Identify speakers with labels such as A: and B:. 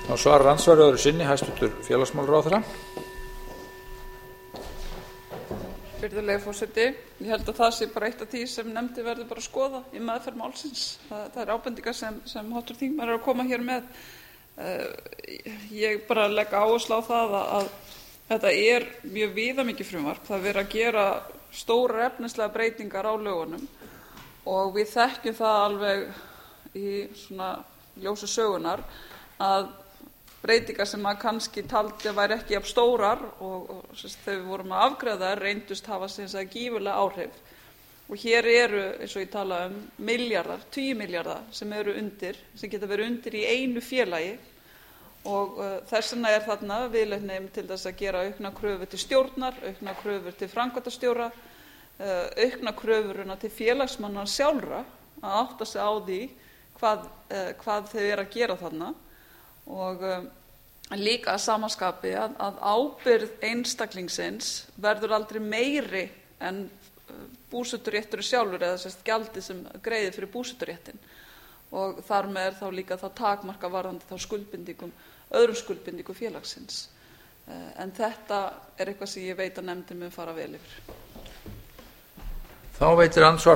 A: svarar andsvari öðru sinni hæstvirtur félagsmálaráðherra.
B: Virðulegi forseti, ég held að það sé bara eitt af því sem nefndin verður bara að skoða í meðferð málsins. Það er ábendingar sem háttvirtur þingmaður er að koma hér með. Ég bara legg áherslu á það að þetta er mjög viðamikið frumvarp. Það er verið að gera stórar efnislegar breytingar á lögunum og við þekkjum það alveg í svona ljósi sögunar að breytingar sem maður kannski taldi að væri ekki jafn stórar og þegar við vorum að afgreiða þær reyndust hafa gífurleg áhrif. Og hér eru, eins og ég tala milljarðar, 10 milljarða sem eru undir, sem geta verið undir í einu félagi og þess vegna er þarna viðleitni til þess að gera aukna kröfur til stjórnar, aukna kröfur til framkvæmdastjóra, aukna kröfur til félagsmanna sjálfra að átta sig á því hvað þau eru að gera þarna og líka að sama skapi að ábyrgð einstaklingsins verður aldrei meiri en búseturétturinn sjálfur eða gjaldið sem greiðir fyrir búseturéttinn og þar með er þá líka það takmarka varðandi þá skuldbindingum, öðrum skuldbindingum félagsins. En þetta er eitthvað sem ég veit að nefndin mun fara vel yfir.
A: Þá veitir andsvar